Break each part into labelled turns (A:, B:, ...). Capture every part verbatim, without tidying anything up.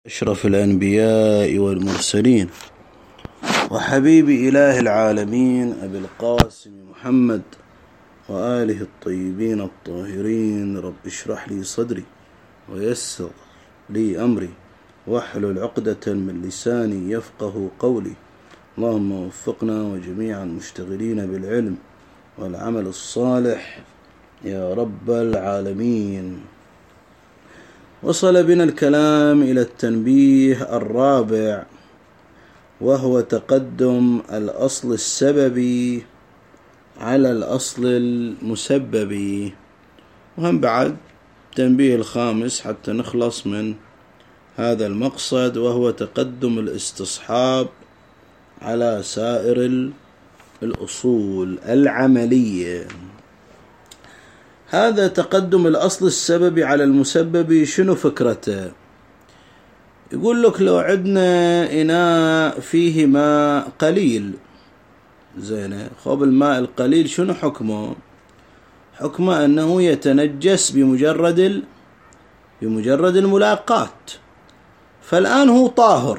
A: أشرف الأنبياء والمرسلين وحبيب إله العالمين أبي القاسم محمد وآله الطيبين الطاهرين. رب اشرح لي صدري ويسر لي أمري واحلل عقدة من لساني يفقه قولي. اللهم وفقنا وجميع المشتغلين بالعلم والعمل الصالح يا رب العالمين. وصل بنا الكلام إلى التنبيه الرابع، وهو تقدم الأصل السببي على الأصل المسببي، وهم بعد التنبيه الخامس حتى نخلص من هذا المقصد، وهو تقدم الاستصحاب على سائر الأصول العملية. هذا تقدم الأصل السببي على المسببي شنو فكرته؟ يقول لك لو عندنا إناء فيه ماء قليل، زين، خب الماء القليل شنو حكمه؟ حكمه أنه يتنجس بمجرد ال... بمجرد الملاقات، فالآن هو طاهر،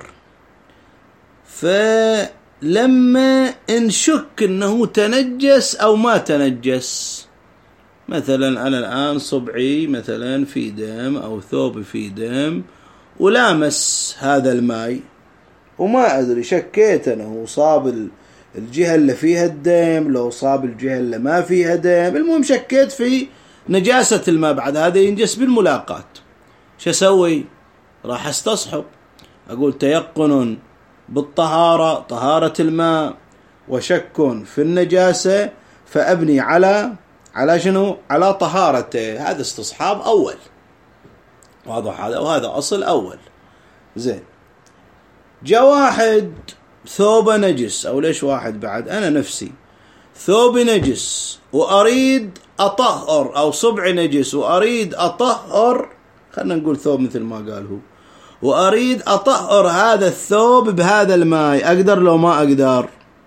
A: فلما نشك أنه تنجس أو ما تنجس، مثلا أنا الآن صبعي مثلا في دم أو ثوبي في دم ولامس هذا الماء وما أدري، شكيت أنه صاب الجهة اللي فيها الدم لو صاب الجهة اللي ما فيها دم، المهم شكيت في نجاسة الماء، بعد هذا ينجس بالملاقات. شو أسوي؟ راح استصحب، أقول تيقن بالطهارة، طهارة الماء، وشك في النجاسة، فأبني على على شنو؟ على طهارته. هذا استصحاب أول، واضح هذا، وهذا أصل أول. زين، جاء واحد ثوبه نجس، أو ليش واحد بعد، أنا نفسي ثوبي نجس وأريد أطهر، أو صبعي نجس وأريد أطهر، خلنا نقول ثوب مثل ما قال هو، وأريد أطهر هذا الثوب بهذا الماء، أقدر لو ما أقدر؟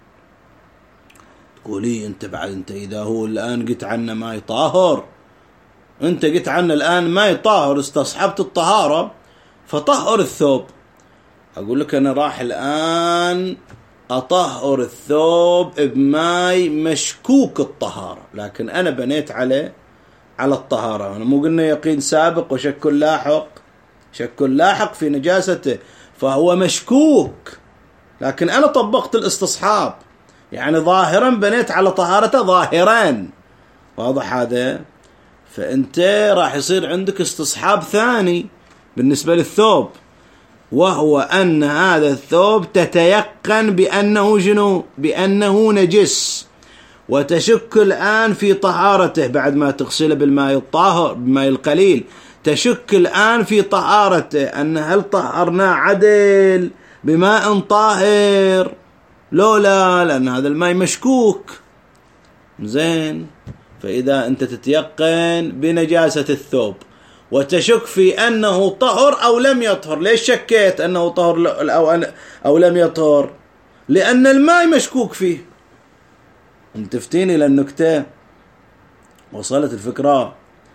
A: تقولي أنت بعد، أنت إذا هو الآن قلت عنه ماء طاهر، أنت قلت عنه الآن ماء طاهر، استصحبت الطهارة فطهر الثوب. أقول لك أنا راح الآن أطهر الثوب بماء مشكوك الطهارة، لكن أنا بنيت على على الطهارة. أنا مو قلنا يقين سابق وشك لاحق؟ شك لاحق في نجاسته، فهو مشكوك، لكن أنا طبقت الاستصحاب، يعني ظاهرا بنيت على طهارته ظاهرا، واضح هذا؟ فأنت راح يصير عندك استصحاب ثاني بالنسبة للثوب، وهو أن هذا الثوب تتيقن بأنه جنو بأنه نجس، وتشك الآن في طهارته بعد ما تغسله بالماء الطاهر بالماء القليل، تشك الآن في طهارته، أن هل طهرنا عدل بماء طاهر؟ لو لا، لأن هذا الماء مشكوك. زين، فإذا أنت تتيقن بنجاسة الثوب وتشك في أنه طهر أو لم يطهر، ليش شكيت أنه طهر أو, أو لم يطهر؟ لأن الماء مشكوك فيه. أنت تفتيني للنكتة، وصلت الفكرة؟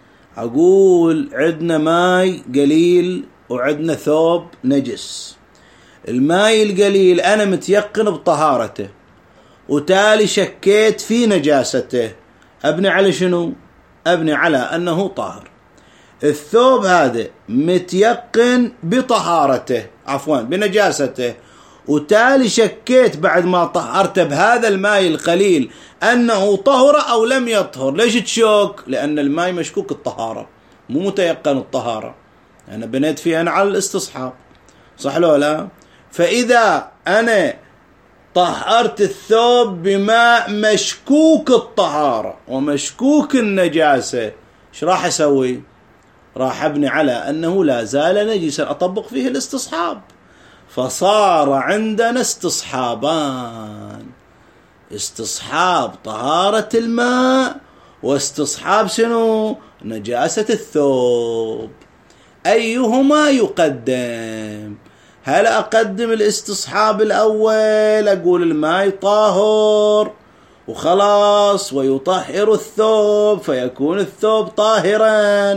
A: أقول عندنا ماء قليل وعندنا ثوب نجس، الماء القليل أنا متيقن بطهارته وتالي شكيت في نجاسته، أبني على شنو؟ أبني على أنه طاهر. الثوب هذا متيقن بطهارته، عفوا بنجاسته، وتالي شكيت بعد ما طهرته بهذا الماء القليل أنه طهر أو لم يطهر. ليش تشك؟ لأن الماء مشكوك الطهارة، مو متيقن الطهارة، أنا بنيت فيه أنا على الاستصحاب، صح لو لا؟ فإذا أنا طهرت الثوب بماء مشكوك الطهارة ومشكوك النجاسة، ايش راح أسوي؟ راح أبني على أنه لا زال نجسا، أطبق فيه الاستصحاب. فصار عندنا استصحابان، استصحاب طهارة الماء واستصحاب شنو؟ نجاسة الثوب. أيهما يقدم؟ هل أقدم الاستصحاب الأول، أقول الماء طاهر وخلاص ويطهر الثوب فيكون الثوب طاهرا،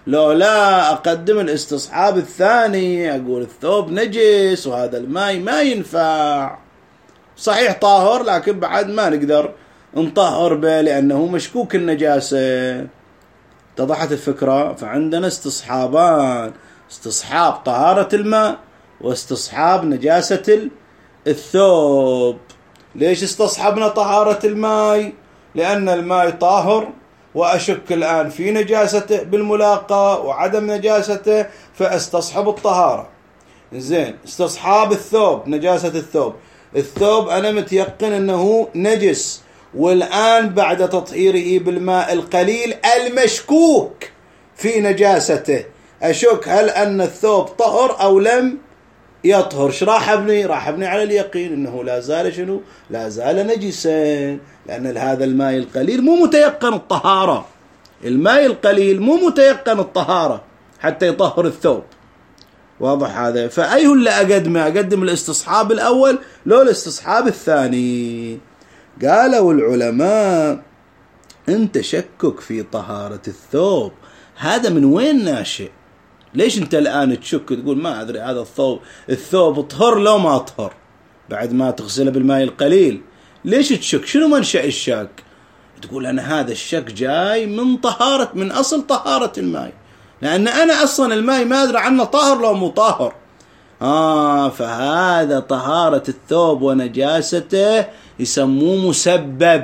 A: لو لا أقدم الاستصحاب الثاني، أقول الثوب نجس وهذا الماء ما ينفع. صحيح طاهر لكن بعد ما نقدر نطهر به لأنه مشكوك النجاسة. اتضحت الفكرة؟ فعندنا استصحابان، استصحاب طهارة الماء واستصحاب نجاسة الثوب. ليش استصحبنا طهارة الماء؟ لأن الماء طاهر وأشك الآن في نجاسته بالملاقاة وعدم نجاسته فاستصحب الطهارة. زين، استصحاب الثوب، نجاسة الثوب. الثوب أنا متيقن أنه نجس، والآن بعد تطهيره بالماء القليل المشكوك في نجاسته أشك هل أن الثوب طهر أو لم يطهر. ايش راح ابني؟ راح ابني على اليقين انه لا زال شنو؟ لا زال نجسا، لان هذا الماء القليل مو متيقن الطهارة. الماء القليل مو متيقن الطهارة حتى يطهر الثوب. واضح هذا؟ فأيه اللي أقدمه؟ أقدم الاستصحاب الأول لو الاستصحاب الثاني؟ قالوا العلماء انت شكك في طهارة الثوب، هذا من وين ناشئ؟ ليش انت الآن تشك تقول ما أدري هذا الثوب الثوب طهر لو ما طهر بعد ما تغسله بالماء القليل؟ ليش تشك؟ شنو منشأ الشك؟ تقول أنا هذا الشك جاي من طهارة، من أصل طهارة الماء، لأن أنا أصلا الماء ما أدري عنه طاهر لو مو طاهر. آه فهذا طهارة الثوب ونجاسته يسموه مسبب،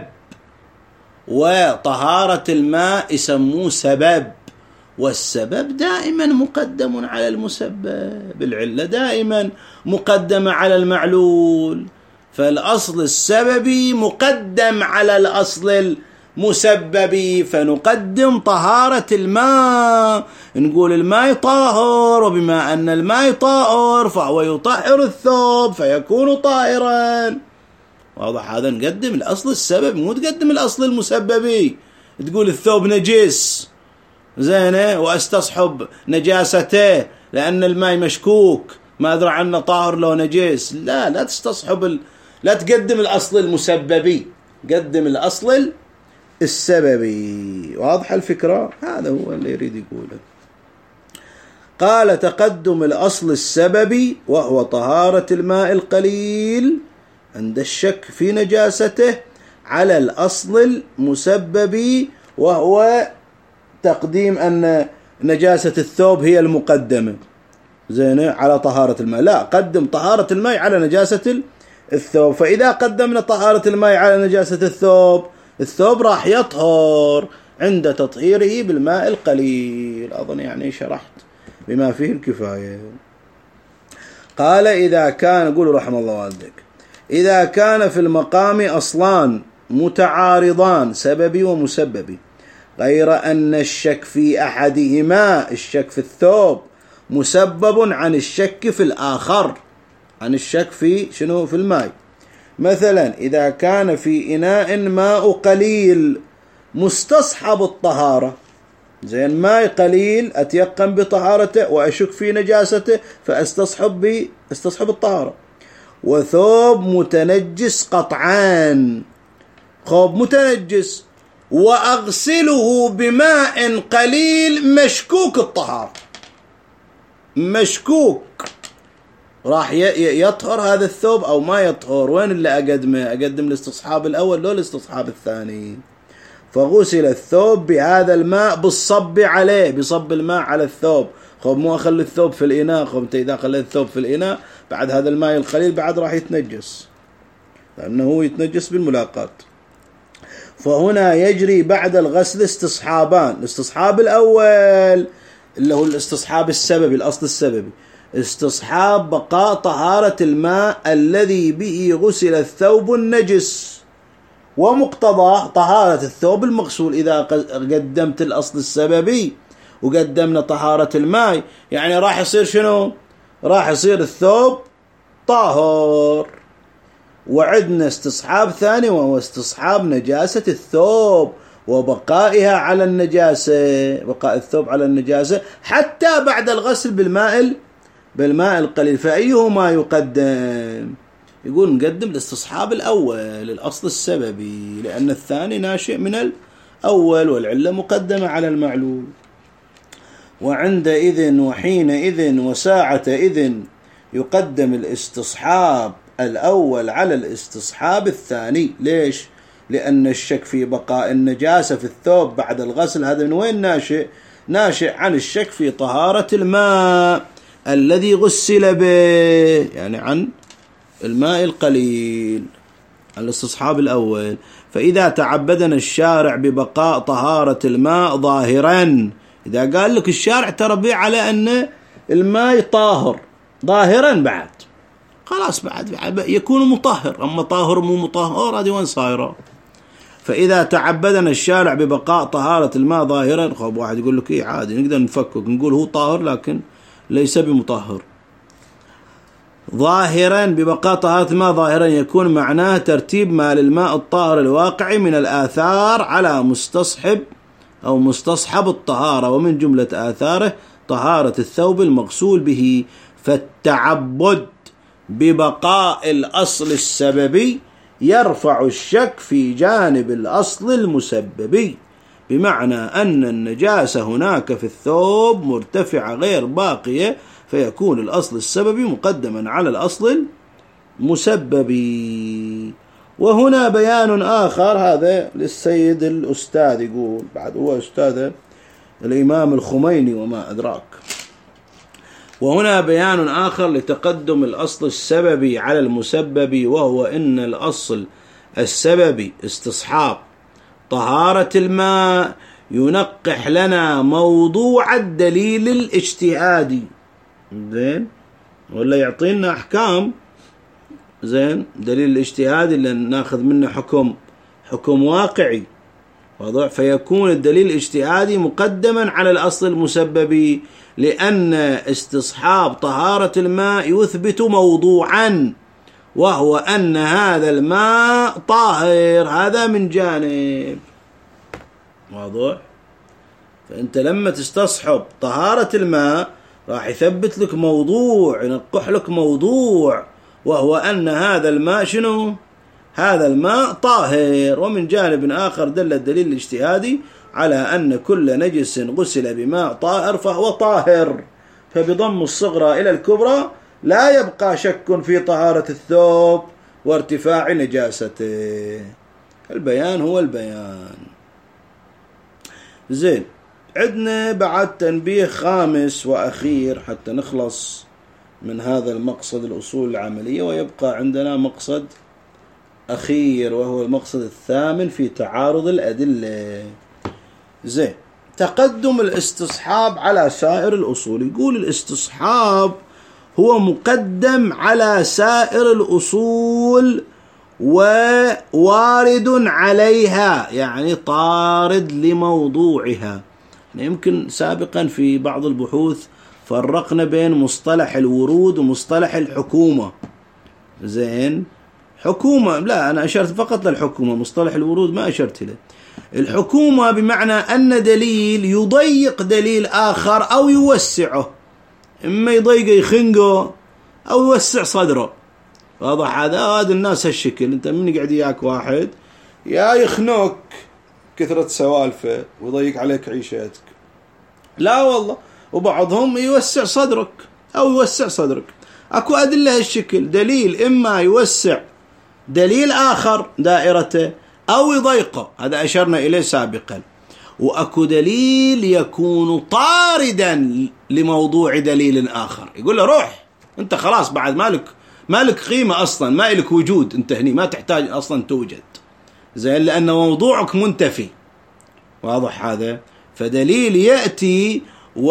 A: وطهارة الماء يسموه سبب، والسبب دائما مقدم على المسبب، العلة دائما مقدمة على المعلول، فالأصل السببي مقدم على الأصل المسببي، فنقدم طهارة الماء، نقول الماء طاهر، وبما أن الماء طاهر فهو يطهر الثوب فيكون طاهرا. واضح هذا؟ نقدم الأصل السبب، مو تقدم الأصل المسببي تقول الثوب نجس زينه واستصحب نجاسته لأن الماء مشكوك ما أدري عنه طاهر لو نجس. لا لا تستصحب ال... لا تقدم الأصل المسببي، قدم الأصل السببي. واضح الفكرة؟ هذا هو اللي يريد يقوله. قال تقدم الأصل السببي وهو طهارة الماء القليل عند الشك في نجاسته على الأصل المسببي، وهو تقديم أن نجاسة الثوب هي المقدمة زين على طهارة الماء. لا، قدم طهارة الماء على نجاسة الثوب. فإذا قدمنا طهارة الماء على نجاسة الثوب، الثوب راح يطهر عند تطهيره بالماء القليل. أظن يعني شرحت بما فيه الكفاية. قال إذا كان، قول رحمه الله والدك، إذا كان في المقام أصلان متعارضان سببي ومسببي، غير أن الشك في أحدهما، الشك في الثوب، مسبب عن الشك في الآخر، عن الشك في شنو؟ في الماء. مثلا إذا كان في إناء ماء قليل مستصحب الطهارة، زين ماء قليل أتيقن بطهارته وأشك في نجاسته فأستصحب ب استصحب الطهارة. وثوب متنجس قطعان، ثوب متنجس وأغسله بماء قليل مشكوك الطهارة، مشكوك راح يطهر هذا الثوب أو ما يطهر. وين اللي أقدمه؟ أقدم الاستصحاب الأول لو الاستصحاب الثاني. فغسل الثوب بهذا الماء بالصب عليه، بصب الماء على الثوب. خب مو أخلي الثوب في الإناء، خب أنت إذا خليت الثوب في الإناء بعد هذا الماء القليل بعد راح يتنجس، لأنه يتنجس بالملاقات. فهنا يجري بعد الغسل استصحابان. الاستصحاب الأول اللي هو الاستصحاب السببي، الأصل السببي، استصحاب بقاء طهارة الماء الذي به غسل الثوب النجس، ومقتضاه طهارة الثوب المغسول. إذا قدمت الأصل السببي وقدمنا طهارة الماء يعني راح يصير شنو؟ راح يصير الثوب طاهر. وعدنا استصحاب ثاني وهو استصحاب نجاسة الثوب وبقائها على النجاسة، بقاء الثوب على النجاسة حتى بعد الغسل بالماء بالماء القليل. فأيهما يقدم؟ يقول نقدم الاستصحاب الأول، الأصل السببي، لأن الثاني ناشئ من الأول والعلة مقدمة على المعلول. وعندئذ وحينئذ وساعتئذ يقدم الاستصحاب الأول على الاستصحاب الثاني. ليش؟ لأن الشك في بقاء النجاسة في الثوب بعد الغسل هذا من وين ناشئ؟ ناشئ عن الشك في طهارة الماء الذي غسل به، يعني عن الماء القليل، الاستصحاب الأول. فإذا تعبدنا الشارع ببقاء طهارة الماء ظاهرا، إذا قال لك الشارع ترى بيه على أن الماء طاهر ظاهرا بعد، خلاص بعد يكون مطهر. أما طاهر مو مطهر هذه وين صايرة؟ فإذا تعبدنا الشارع ببقاء طهارة الماء ظاهرا، خب واحد يقول لك إيه عادي نقدر نفكك نقول هو طاهر لكن ليس بمطهر. ظاهرا ببقاء طهارة الماء ظاهرا يكون معناه ترتيب ما للماء الطاهر الواقع من الآثار على مستصحب أو مستصحب الطهارة، ومن جملة آثاره طهارة الثوب المغسول به. فالتعبد ببقاء الأصل السببي يرفع الشك في جانب الأصل المسببي، بمعنى أن النجاسة هناك في الثوب مرتفعة غير باقية، فيكون الأصل السببي مقدما على الأصل المسببي. وهنا بيان آخر، هذا للسيد الأستاذ يقول، بعد هو أستاذ الإمام الخميني وما أدراك. وهنا بيان آخر لتقدم الأصل السببي على المسببي، وهو إن الأصل السببي استصحاب طهارة الماء ينقح لنا موضوع الدليل الاجتهادي، زين، ولا يعطينا أحكام، زين، دليل الاجتهادي اللي ناخذ منه حكم حكم واقعي واضح. فيكون الدليل الاجتهادي مقدما على الأصل المسببي، لأن استصحاب طهارة الماء يثبت موضوعا، وهو أن هذا الماء طاهر، هذا من جانب واضح. فأنت لما تستصحب طهارة الماء راح يثبت لك موضوع، ينقح لك موضوع، وهو أن هذا الماء شنو؟ هذا الماء طاهر. ومن جانب آخر دل الدليل الاجتهادي على أن كل نجس غسل بماء طاهر فهو طاهر، فبضم الصغرى إلى الكبرى لا يبقى شك في طهارة الثوب وارتفاع نجاسته. البيان هو البيان. زين، عندنا بعد تنبيه خامس وأخير حتى نخلص من هذا المقصد الأصول العملية، ويبقى عندنا مقصد أخير وهو المقصد الثامن في تعارض الأدلة. زين، تقدم الاستصحاب على سائر الأصول. يقول الاستصحاب هو مقدم على سائر الأصول ووارد عليها، يعني طارد لموضوعها. يمكن سابقا في بعض البحوث فرقنا بين مصطلح الورود ومصطلح الحكومة. زين، حكومة لا، أنا أشرت فقط للحكومة، مصطلح الورود ما أشرت له. الحكومة بمعنى أن دليل يضيق دليل آخر أو يوسعه، إما يضيقه يخنقه أو يوسع صدره. واضح هذا؟ هذا الناس هالشكل. أنت من قاعد ياك واحد يا يخنوك كثرة سوالفه ويضيق عليك عيشتك، لا والله، وبعضهم يوسع صدرك أو يوسع صدرك. أكو أدلة هالشكل، دليل إما يوسع دليل آخر دائرته أو يضيقه، هذا أشرنا إليه سابقا. وأكو دليل يكون طاردا لموضوع دليل آخر، يقول له روح أنت خلاص بعد مالك مالك قيمة أصلا، ما لك وجود أنت هني، ما تحتاج أصلا توجد، زين، لأن موضوعك منتفي. واضح هذا؟ فدليل يأتي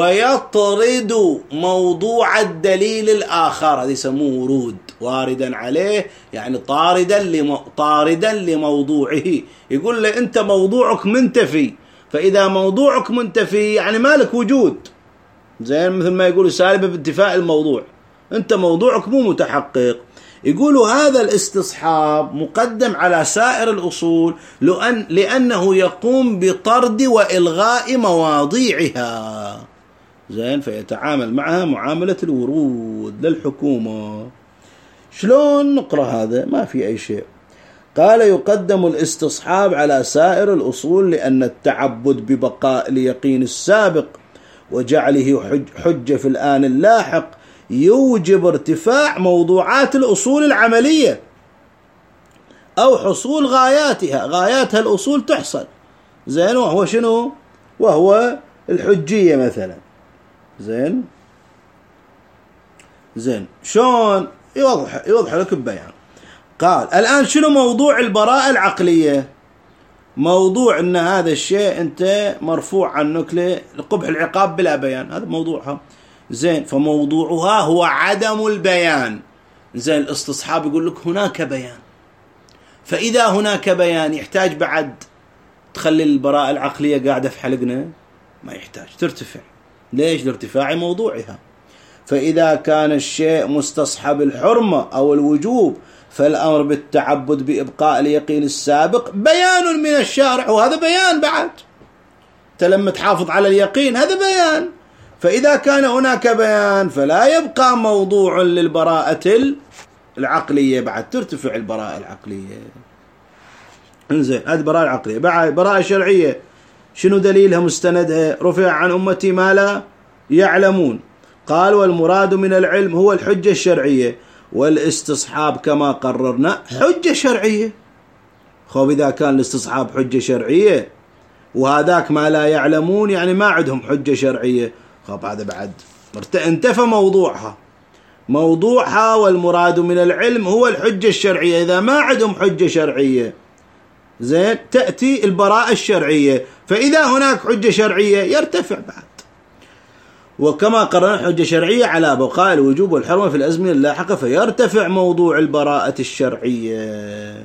A: ويطرد موضوع الدليل الآخر، هذا يسموه ورود، واردا عليه يعني طاردا لم... طاردا لموضوعه. يقول له أنت موضوعك منتفي، فإذا موضوعك منتفي يعني مالك وجود، زين، مثل ما يقولوا سالبة بانتفاء الموضوع، أنت موضوعك مو متحقق. يقولوا هذا الاستصحاب مقدم على سائر الأصول لأن لأنه يقوم بطرد وإلغاء مواضيعها، زين، فيتعامل معها معاملة الورود للحكومة. شلون نقرأ هذا؟ ما في أي شيء. قال يقدم الاستصحاب على سائر الأصول لأن التعبد ببقاء اليقين السابق وجعله حجة في الآن اللاحق يوجب ارتفاع موضوعات الأصول العملية أو حصول غاياتها. غاياتها الأصول تحصل، زين، وهو شنو؟ وهو الحجية مثلا. زين زين شلون يوضح يوضح لك ببيان. قال الآن شنو موضوع البراءة العقلية؟ موضوع أن هذا الشيء أنت مرفوع عنك لقبح العقاب بلا بيان، هذا موضوعها. زين، فموضوعها هو عدم البيان. زين، الاستصحاب يقول لك هناك بيان، فإذا هناك بيان يحتاج بعد تخلي البراءة العقلية قاعدة في حلقنا؟ ما يحتاج، ترتفع. ليش؟ لارتفاع موضوعها. فإذا كان الشيء مستصحب الحرمة أو الوجوب فالأمر بالتعبد بإبقاء اليقين السابق بيان من الشارع، وهذا بيان بعد. أنت لما تحافظ على اليقين هذا بيان. فإذا كان هناك بيان فلا يبقى موضوع للبراءة العقلية، بعد ترتفع البراءة العقلية. انزين، هذه براءة العقلية. بعد براءة الشرعية شنو دليلها مستندها؟ رفع عن أمتي ما لا يعلمون. قال والمراد من العلم هو الحجة الشرعية، والاستصحاب كما قررنا حجة شرعية. خب إذا كان الاستصحاب حجة شرعية وهذاك ما لا يعلمون يعني ما عندهم حجة شرعية، خب هذا بعد انتفى موضوعها. موضوعها والمراد من العلم هو الحجة الشرعية. إذا ما عندهم حجة شرعية، زين، تأتي البراءة الشرعية. فإذا هناك حجة شرعية يرتفع بعد. وكما قررنا حجة شرعية على بقاء الوجوب والحرمة في الأزمنة اللاحقة فيرتفع موضوع البراءة الشرعية.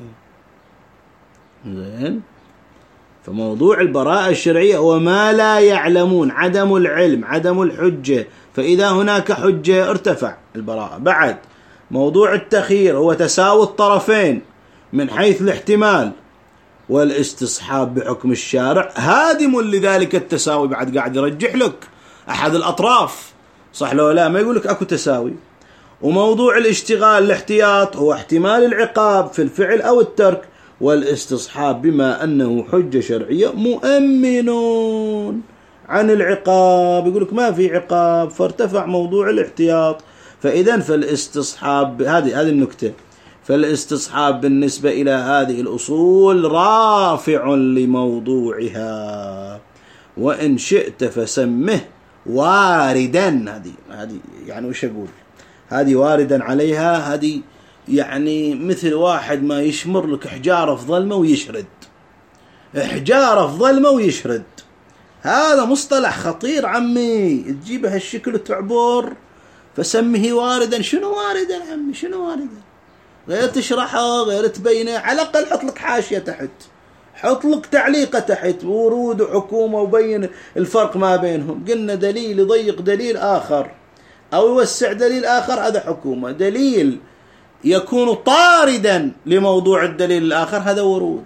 A: زين، فموضوع البراءة الشرعية هو ما لا يعلمون، عدم العلم، عدم الحجة. فإذا هناك حجة ارتفع البراءة. بعد موضوع التخيير هو تساوي الطرفين من حيث الاحتمال، والاستصحاب بحكم الشارع هادم لذلك التساوي. بعد قاعد يرجح لك أحد الأطراف، صح لو لا؟ ما يقول لك أكو تساوي. وموضوع الاشتغال الاحتياط هو احتمال العقاب في الفعل أو الترك، والاستصحاب بما أنه حجة شرعية مؤمنون عن العقاب. يقول لك ما في عقاب فارتفع موضوع الاحتياط. فإذا فالاستصحاب، هذه هذه النكتة، فالاستصحاب بالنسبة إلى هذه الأصول رافع لموضوعها، وإن شئت فسمه واردا. هذه هذه يعني وش أقول؟ هذه واردا عليها. هذه يعني مثل واحد ما يشمر لك حجارة في ظلمة ويشرد، حجارة في ظلمة ويشرد. هذا مصطلح خطير عمي، تجيبه هالشكل وتعبر فسمه واردا. شنو واردا عمي؟ شنو واردا؟ غير تشرحه، غير تبينه، على الأقل حط لك حاشية تحت، حط لك تعليقة تحت، ورود وحكومة، وبين الفرق ما بينهم. قلنا دليل يضيق دليل آخر أو يوسع دليل آخر، هذا حكومة. دليل يكون طاردا لموضوع الدليل الآخر، هذا ورود.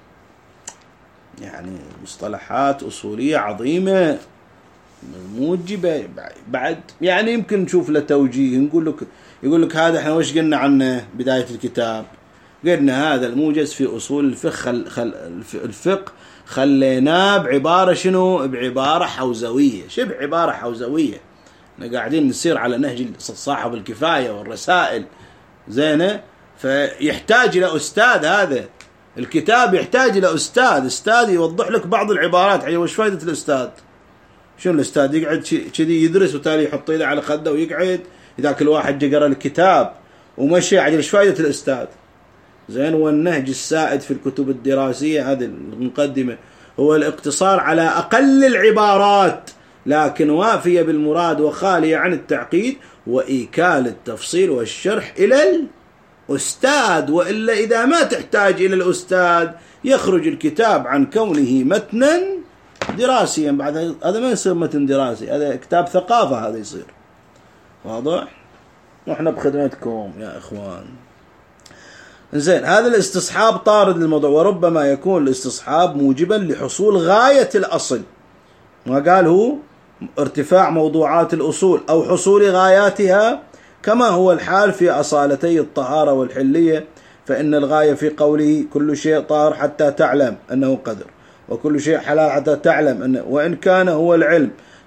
A: يعني مصطلحات أصولية عظيمة موجبة. بعد يعني يمكن نشوف له توجيه، نقول لك يقول لك هذا احنا وش قلنا عنه بداية الكتاب؟ قلنا هذا الموجز في أصول الفقه، خل خل الفقه خليناه بعبارة شنو؟ بعبارة حوزوية. شبه عبارة حوزوية. احنا قاعدين نسير على نهج صاحب الكفاية والرسائل، زينة. فيحتاج إلى أستاذ، هذا الكتاب يحتاج إلى أستاذ، أستاذ يوضح لك بعض العبارات. يعني وش فائدة الأستاذ؟ شنو الأستاذ يقعد كذي يدرس وتالي يحط إيده على خده ويقعد؟ إذا كل واحد جرى الكتاب ومشي عجل، ايش فائدة الأستاذ؟ زين. والنهج السائد في الكتب الدراسية، هذه المقدمة، هو الاقتصار على أقل العبارات لكن وافية بالمراد وخالية عن التعقيد، وإيكال التفصيل والشرح إلى الأستاذ. وإلا إذا ما تحتاج إلى الأستاذ يخرج الكتاب عن كونه متنا دراسيا. بعد هذا ما يصير متن دراسي، هذا كتاب ثقافة، هذا يصير. واضح؟ نحن بخدمتكم يا إخوان. زين، هذا الاستصحاب طارد للموضوع، وربما يكون الاستصحاب موجبا لحصول غاية الأصل. ما قال هو ارتفاع موضوعات الأصول أو حصول غاياتها، كما هو الحال في أصالتي الطهارة والحلية. فإن الغاية في قوله كل شيء طاهر حتى تعلم أنه قدر، وكل شيء حلال حتى تعلم أنه، وإن كان هو العلم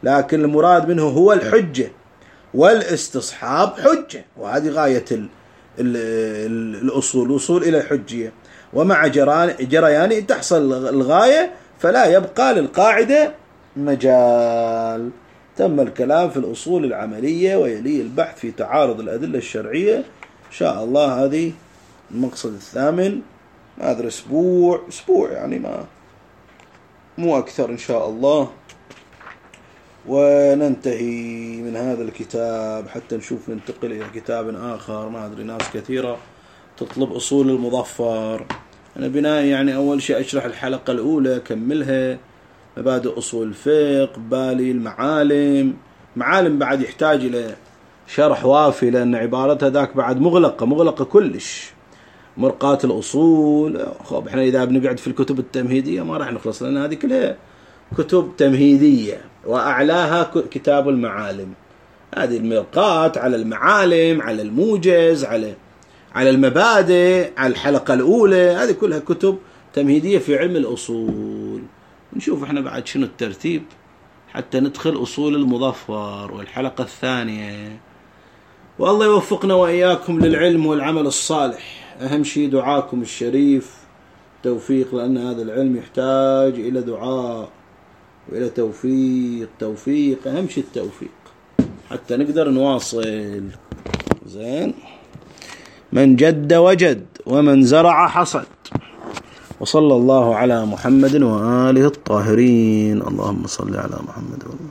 A: لكن المراد منه هو الحجة، والاستصحاب حجة، وهذه غاية ال ال ال الأصول، الوصول إلى الحجية. ومع جريان تحصل الغاية فلا يبقى للقاعدة مجال. تم الكلام في الأصول العملية، ويلي البحث في تعارض الأدلة الشرعية إن شاء الله. هذه المقصد الثامن. ما أدري أسبوع أسبوع يعني ما مو أكثر إن شاء الله، وننتهي من هذا الكتاب حتى نشوف ننتقل إلى كتاب آخر. ما أدري ناس كثيرة تطلب أصول المظفر. أنا بناء يعني أول شيء أشرح الحلقة الأولى كملها، مبادئ أصول الفقه، بالي المعالم. معالم بعد يحتاج إلى شرح وافي، لأن عبارتها ذاك بعد مغلقة مغلقة كلش. مرقاة الأصول، خب إحنا إذا بنقعد في الكتب التمهيدية ما راح نخلص، لأن هذه كلها كتب تمهيدية، وأعلاها كتاب المعالم. هذه المرقاة على المعالم، على الموجز، على على المبادئ، على الحلقة الأولى، هذه كلها كتب تمهيدية في علم الأصول. نشوف إحنا بعد شنو الترتيب حتى ندخل أصول المظفر والحلقة الثانية. والله يوفقنا وإياكم للعلم والعمل الصالح. أهم شيء دعاكم الشريف توفيق، لأن هذا العلم يحتاج إلى دعاء وإلى توفيق. توفيق أهم شيء التوفيق حتى نقدر نواصل. زين، من جد وجد، ومن زرع حصد. وصلى الله على محمد وآله الطاهرين. اللهم صل على محمد وآله.